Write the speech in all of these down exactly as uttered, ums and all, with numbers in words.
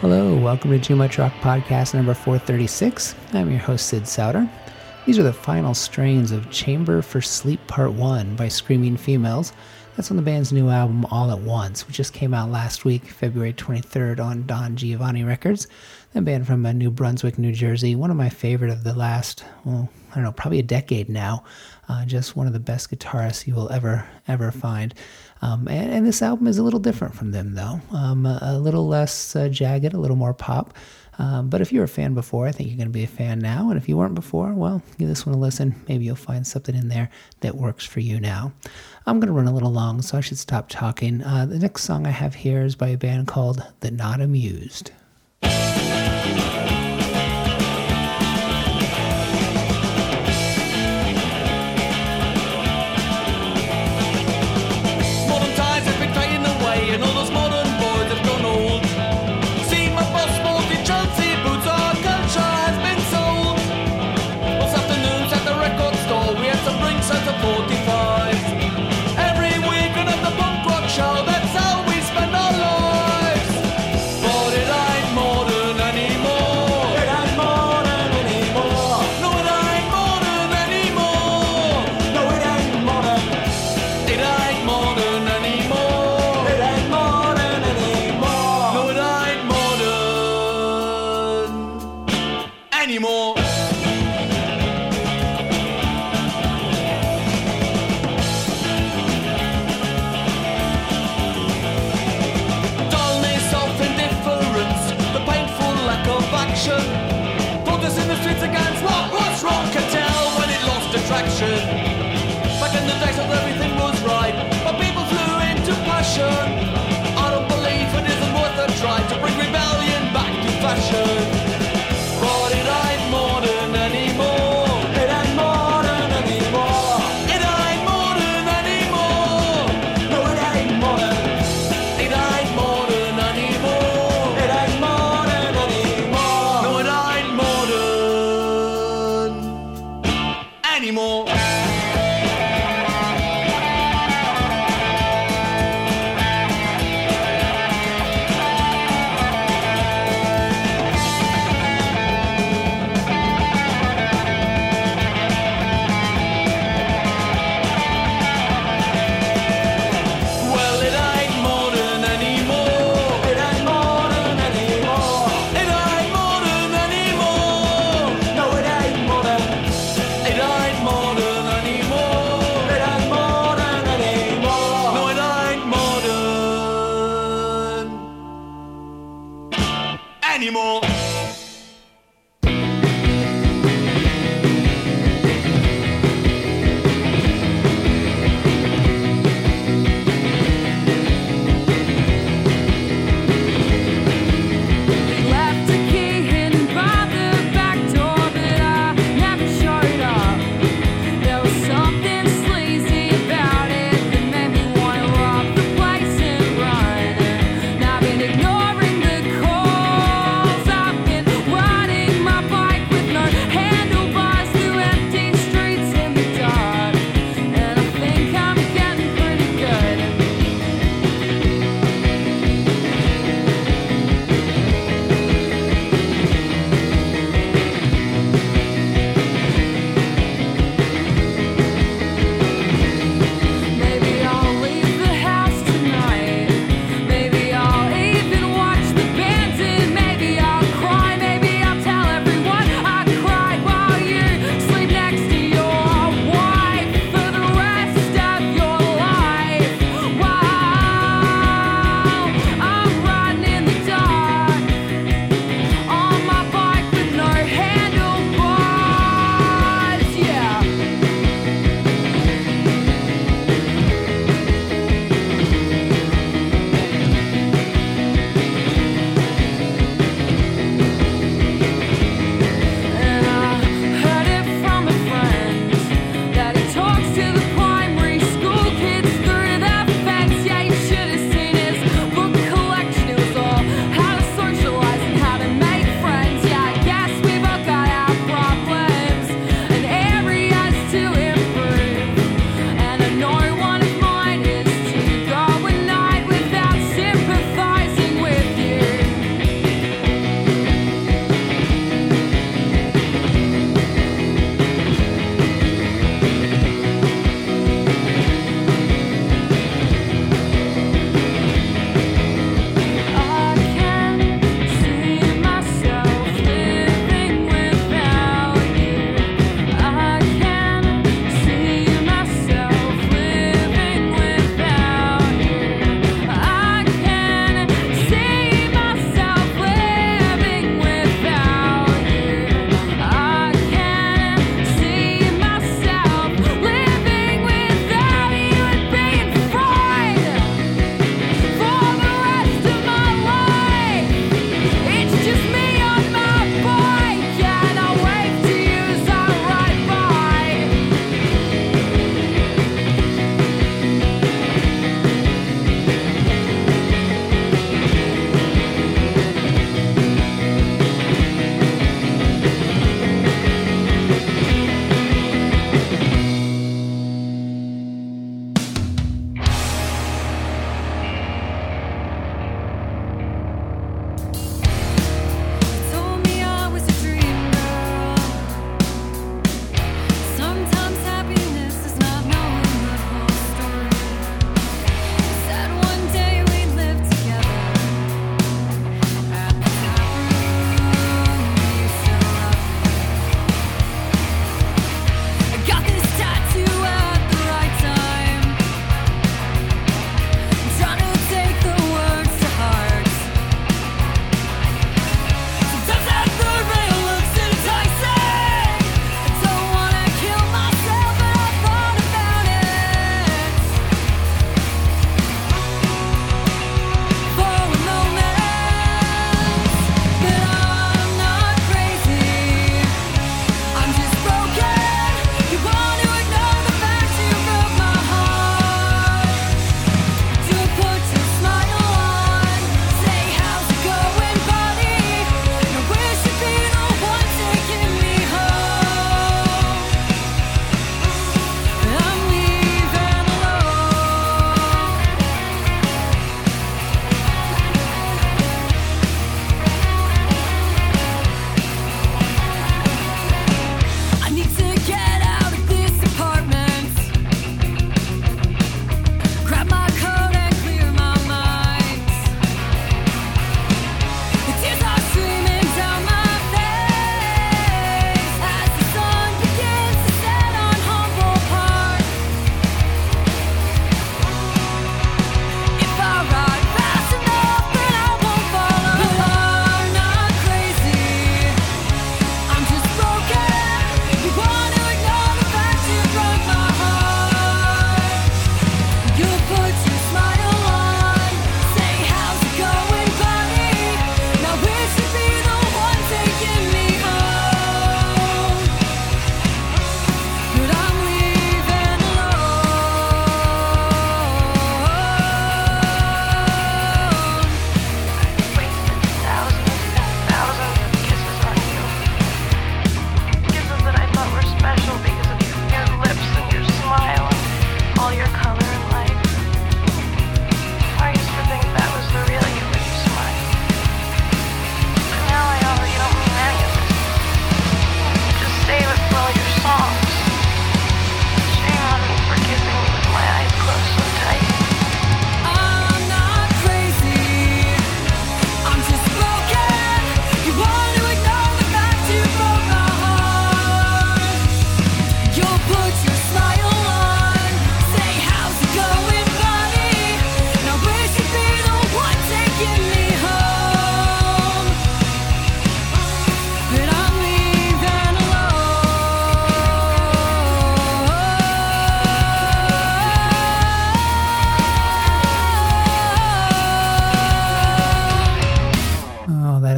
Hello, welcome to Too Much Rock Podcast number four thirty-six. I'm your host, Sid Souter. These are the final strains of Chamber for Sleep Part one by Screaming Females. That's on the band's new album, All at Once, which just came out last week, February twenty-third, on Don Giovanni Records. That band from uh, New Brunswick, New Jersey. One of my favorite of the last, well, I don't know, probably a decade now. Uh, just one of the best guitarists you will ever, ever find. Um, and, and this album is a little different from them, though. Um, a, a little less uh, jagged, a little more pop. Um, but if you were a fan before, I think you're going to be a fan now. And if you weren't before, well, give this one a listen. Maybe you'll find something in there that works for you now. I'm going to run a little long, so I should stop talking. Uh, the next song I have here is by a band called The Not Amused. And all those modern boys have gone old. See my boss sporting Chelsea boots, our culture has been sold. This afternoon's at the record store, we had some drinks at the forty-five. Every weekend at the punk rock show, that's how we spend our lives. But it ain't modern anymore. It ain't modern anymore. No, it ain't modern anymore. No, it ain't modern. It ain't modern anymore. Anymore. Dullness of indifference, the painful lack of action. Protest in the streets against what was wrong can tell when it lost attraction. Back in the days when everything was right, but people flew into passion. I don't believe it isn't worth a try to bring rebellion back to fashion. But it ain't modern anymore. It ain't modern anymore. It ain't modern anymore. No, it ain't modern. It ain't modern anymore. It ain't modern anymore. No, it ain't modern anymore.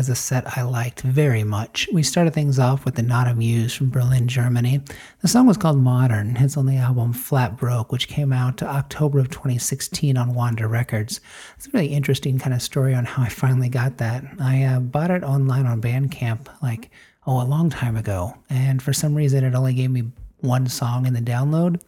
was a set I liked very much. We started things off with the Not Amused from Berlin, Germany. The song was called Modern. It's on the album Flat Broke, which came out October of twenty sixteen on Wanda Records. It's a really interesting kind of story on how I finally got that. I uh, bought it online on Bandcamp like, oh, a long time ago. And for some reason, it only gave me one song in the download.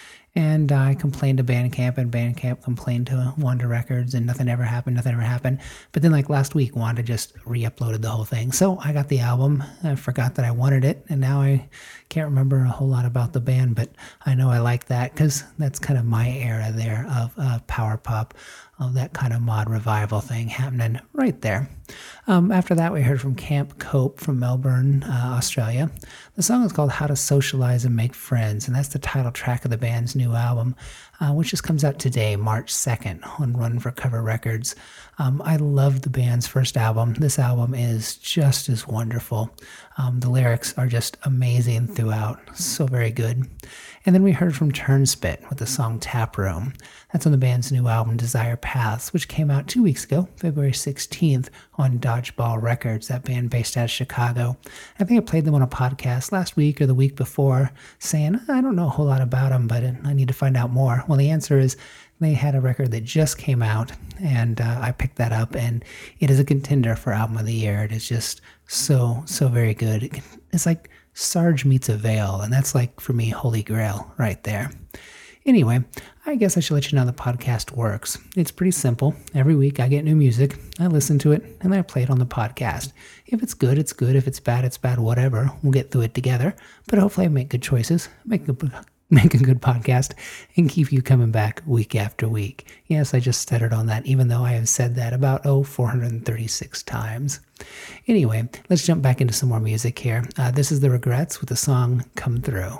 And I complained to Bandcamp, and Bandcamp complained to Wanda Records, and nothing ever happened, nothing ever happened. But then, like, last week, Wanda just re-uploaded the whole thing. So I got the album. I forgot that I wanted it, and now I can't remember a whole lot about the band, but I know I like that because that's kind of my era there of uh, power pop, of that kind of mod revival thing happening right there. Um, after that, we heard from Camp Cope from Melbourne, uh, Australia. The song is called How to Socialize and Make Friends, and that's the title track of the band's new album, uh, which just comes out today, March second, on Run for Cover Records. Um, I loved the band's first album. This album is just as wonderful. Um, the lyrics are just amazing throughout, so very good. And then we heard from Turnspit with the song Tap Room. That's on the band's new album, Desire Paths, which came out two weeks ago, February sixteenth, on Dodgeball Records, that band based out of Chicago. I think I played them on a podcast last week or the week before, saying, I don't know a whole lot about them, but I need to find out more. Well, the answer is they had a record that just came out, and uh, I picked that up, and it is a contender for Album of the Year. It is just so, so very good. It's like Sarge meets a Veil, and that's like, for me, Holy Grail right there. Anyway, I guess I should let you know how the podcast works. It's pretty simple. Every week I get new music, I listen to it, and then I play it on the podcast. If it's good, it's good. If it's bad, it's bad. Whatever. We'll get through it together. But hopefully I make good choices, make a, make a good podcast, and keep you coming back week after week. Yes, I just stuttered on that, even though I have said that about, oh, four hundred thirty-six times. Anyway, let's jump back into some more music here. Uh, this is The Regrets with the song Come Through.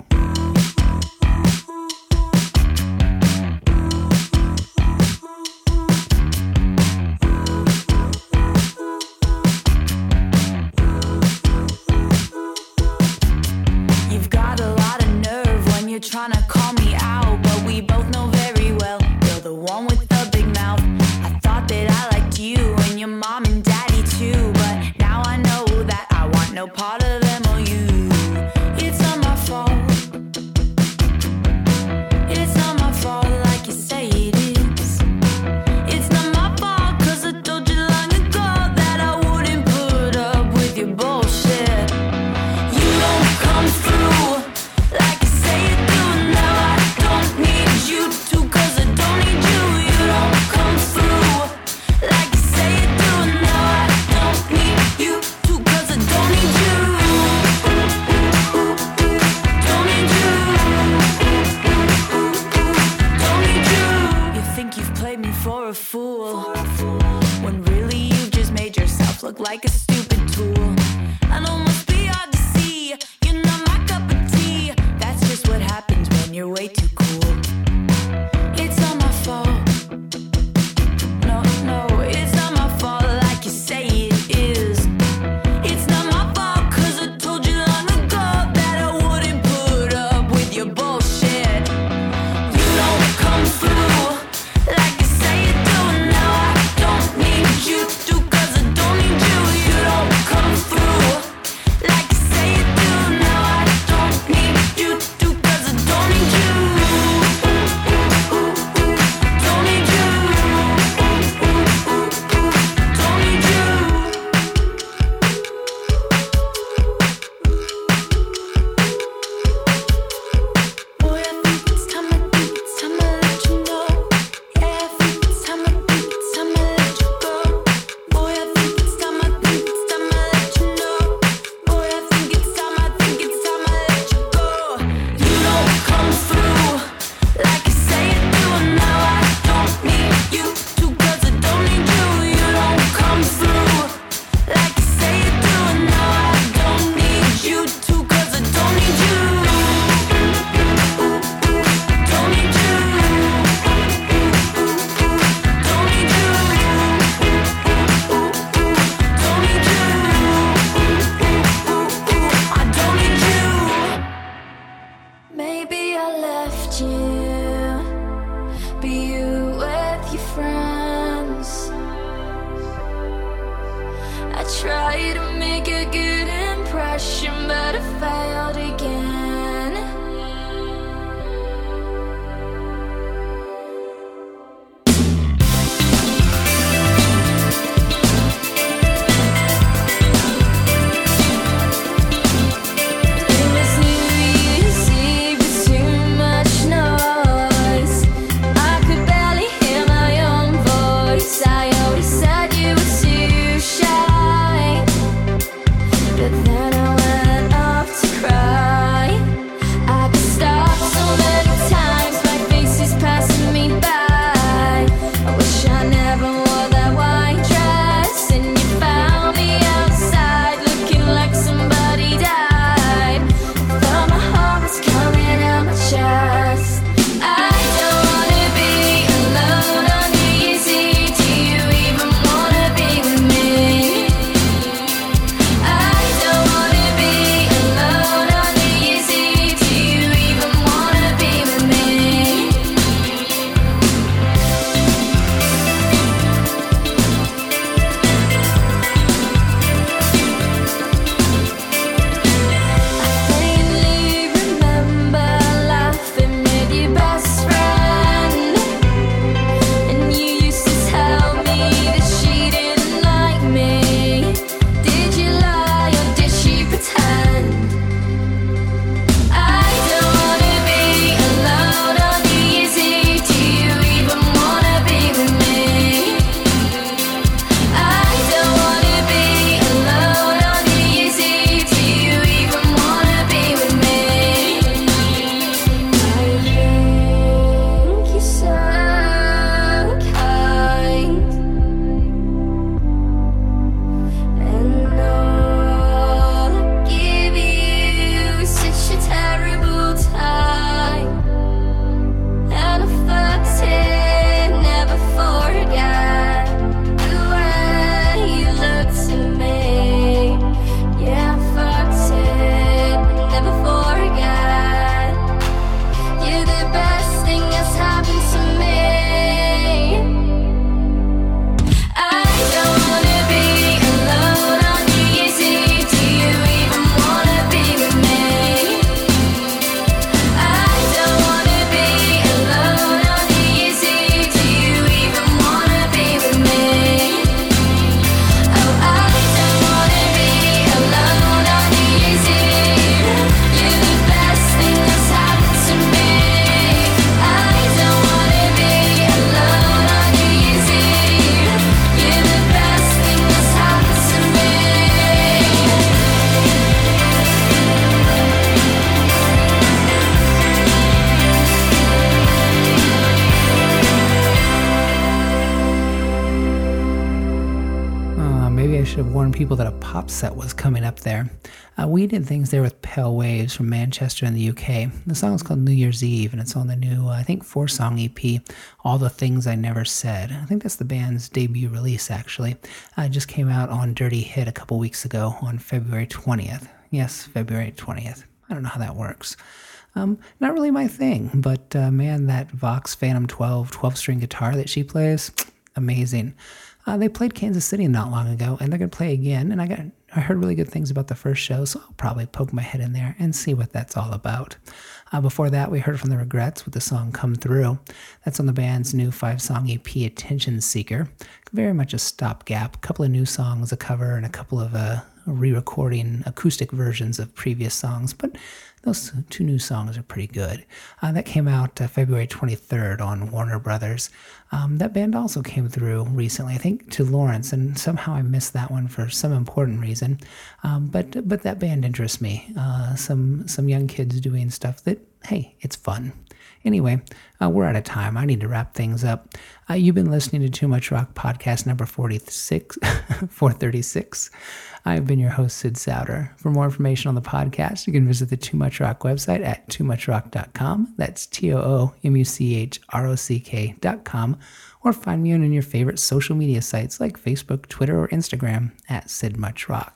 Trying to call me out, but we both know very well you're the one with the big mouth. I thought that I liked you and your mom and daddy too, but now I know that I want no part of them or you. It's not my fault. It's not my fault like you say it is. It's not my fault, cause I told you long ago that I wouldn't put up with your bullshit. You don't come through like you say it. You too, cause I don't need you. You don't come through like you say you do. No, I don't need you too, cause I don't need you. Don't need you. Don't need you. You think you've played me for a fool, when really you've just made yourself look like a stupid tool. I know it must be hard to see. You're not my cup of tea. That's just what happens when you're way too cool. It's not my fault. No, no, it's not my fault like you say it is. It's not my fault, cause I told you long ago that I wouldn't put up with your bullshit. You don't come through like you say you do. No, I don't need you to, cause I don't need you. You don't come through like you say you do. No, I don't need you to, cause I don't need you. Tried to make a good impression, but I failed again. should have warned people that a pop set was coming up there. Uh, we did things there with Pale Waves from Manchester in the U K. The song is called New Year's Eve, and it's on the new, uh, I think, four-song E P, All the Things I Never Said. I think that's the band's debut release, actually. Uh, it just came out on Dirty Hit a couple weeks ago on February twentieth. Yes, February twentieth. I don't know how that works. Um, not really my thing, but uh, man, that Vox Phantom twelve twelve-string guitar that she plays, amazing. Uh, they played Kansas City not long ago, and they're going to play again, and I got I heard really good things about the first show, so I'll probably poke my head in there and see what that's all about. Uh, before that, we heard from The Regrets with the song Come Through. That's on the band's new five-song E P, Attention Seeker. Very much a stopgap, a couple of new songs, a cover, and a couple of uh, re-recording acoustic versions of previous songs, but those two new songs are pretty good. Uh, that came out uh, February twenty-third on Warner Brothers. Um, that band also came through recently, I think, to Lawrence, and somehow I missed that one for some important reason. Um, but but that band interests me. Uh, some some young kids doing stuff that, hey, it's fun. Anyway, uh, we're out of time. I need to wrap things up. Uh, you've been listening to Too Much Rock podcast number forty-six, four thirty-six. I've been your host, Sid Souter. For more information on the podcast, you can visit the Too Much Rock website at too much rock dot com. That's T O O M U C H R O C K dot com. Or find me on your favorite social media sites like Facebook, Twitter, or Instagram at Sid Much Rock.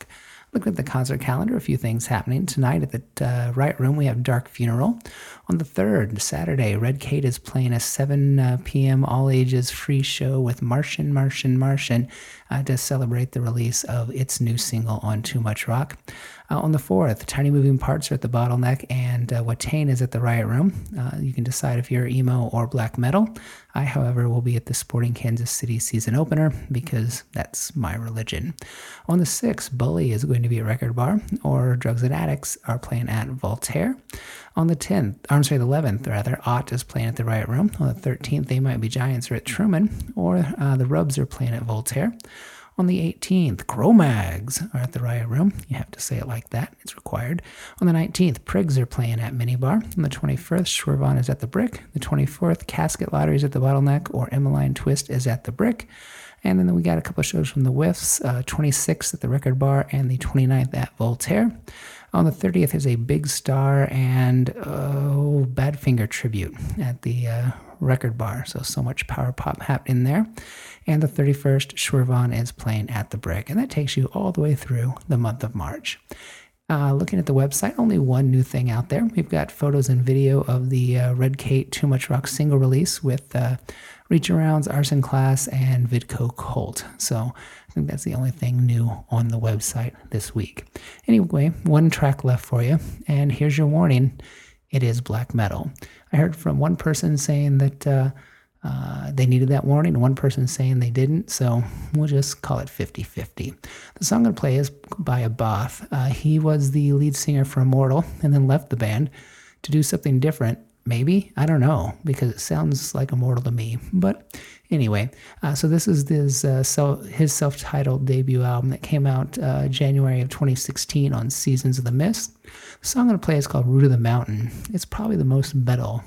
Looking at the concert calendar, a few things happening. Tonight at the uh, Right Room, we have Dark Funeral. On the third, Saturday, Red Kate is playing a seven p.m. all-ages free show with Martian, Martian, Martian uh, to celebrate the release of its new single on Too Much Rock. Uh, on the fourth, Tiny Moving Parts are at the Bottleneck, and uh, Watain is at the Riot Room. Uh, you can decide if you're emo or black metal. I, however, will be at the Sporting Kansas City season opener because that's my religion. On the sixth, Bully is going to be at Record Bar, or Drugs and Addicts are playing at Voltaire. On the tenth, I'm sorry, the eleventh, rather, Ott is playing at the Riot Room. On the thirteenth, They Might Be Giants are at Truman, or uh, the Rubs are playing at Voltaire. On the eighteenth, Cro-Mags are at the Riot Room. You have to say it like that. It's required. On the nineteenth, Prigs are playing at Minibar. On the twenty-first, Schwervon is at the Brick. The twenty-fourth, Casket Lottery is at the Bottleneck, or Emmeline Twist is at the Brick. And then we got a couple of shows from the Whiffs, uh, twenty-sixth at the Record Bar and the twenty-ninth at Voltaire. On the thirtieth is a Big Star and oh, Badfinger tribute at the uh, Record Bar. So, so much power pop happening there. And the thirty-first, Schwervon is playing at the Brick. And that takes you all the way through the month of March. Uh, looking at the website, only one new thing out there. We've got photos and video of the uh, Red Kate Too Much Rock single release with uh, Reach Arounds, Arson Class, and Vidco Colt. So I think that's the only thing new on the website this week. Anyway, one track left for you, and here's your warning. It is black metal. I heard from one person saying that uh, uh, they needed that warning, and one person saying they didn't, so we'll just call it fifty-fifty. The song I'm going to play is by Abath. Uh, he was the lead singer for Immortal and then left the band to do something different. Maybe, I don't know, because it sounds like Immortal to me. But anyway, uh, so this is his, uh, self, his self-titled debut album that came out uh, January of twenty sixteen on Seasons of the Mist. The song I'm going to play is called Root of the Mountain. It's probably the most metal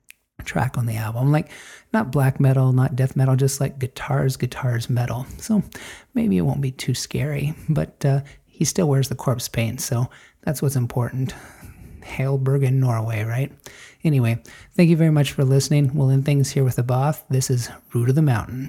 track on the album. Like, not black metal, not death metal, just like guitars, guitars, metal. So maybe it won't be too scary, but uh, he still wears the corpse paint, so that's what's important. Hail Bergen, Norway, right? Anyway, thank you very much for listening. We'll end things here with Abath. This is Root of the Mountain.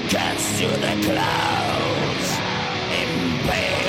Cast to the clouds in pain.